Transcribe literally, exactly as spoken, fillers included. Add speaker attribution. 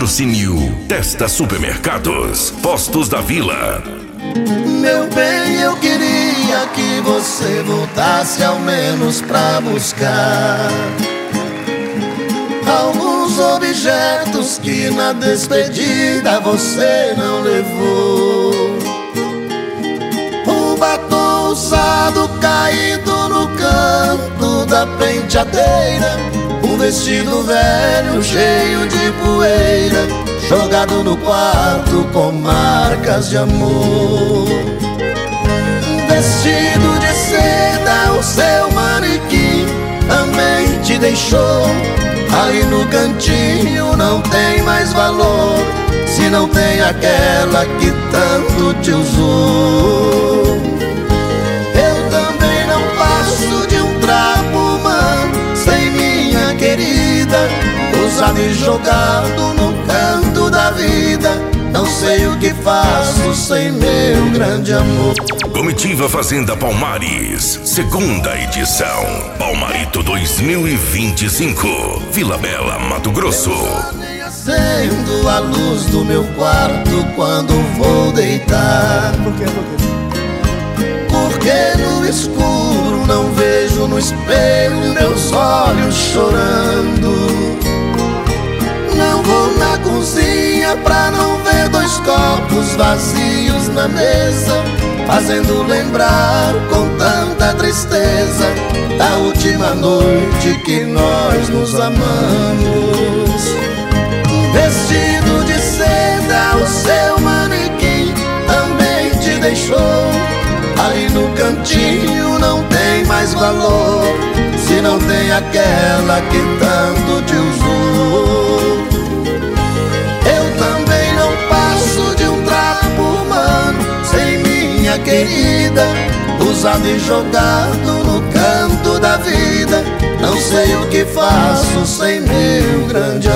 Speaker 1: Patrocínio Testa Supermercados, Postos da Vila.
Speaker 2: Meu bem, eu queria que você voltasse ao menos pra buscar alguns objetos que na despedida você não levou. Um batom usado caído no canto da penteadeira, um vestido velho cheio de poeira, jogado no quarto com marcas de amor. Um vestido de seda, o seu manequim também te deixou. Ali no cantinho não tem mais valor, se não tem aquela que tanto te usou. Eu também não passo de um trapo humano sem minha querida, usado e jogado no canto da vida. Não sei o que faço sem meu grande amor.
Speaker 1: Comitiva Fazenda Palmares, segunda edição. Palmarito dois mil e vinte e cinco, Vila Bela, Mato Grosso.
Speaker 2: Nem acendo a luz do meu quarto quando vou deitar.
Speaker 3: Por quê? Por quê?
Speaker 2: Porque no escuro não vejo no espelho meus olhos chorando. Não vou na cozinha pra não ver dois copos vazios na mesa, fazendo lembrar com tanta tristeza da última noite que nós nos amamos. Vestido de seda, o seu manequim também te deixou. Ali no cantinho não tem mais valor, se não tem aquela que tanto te usou. Eu também não passo de um trapo humano sem minha querida, usado e jogado no canto da vida. Não sei o que faço sem meu grande amor.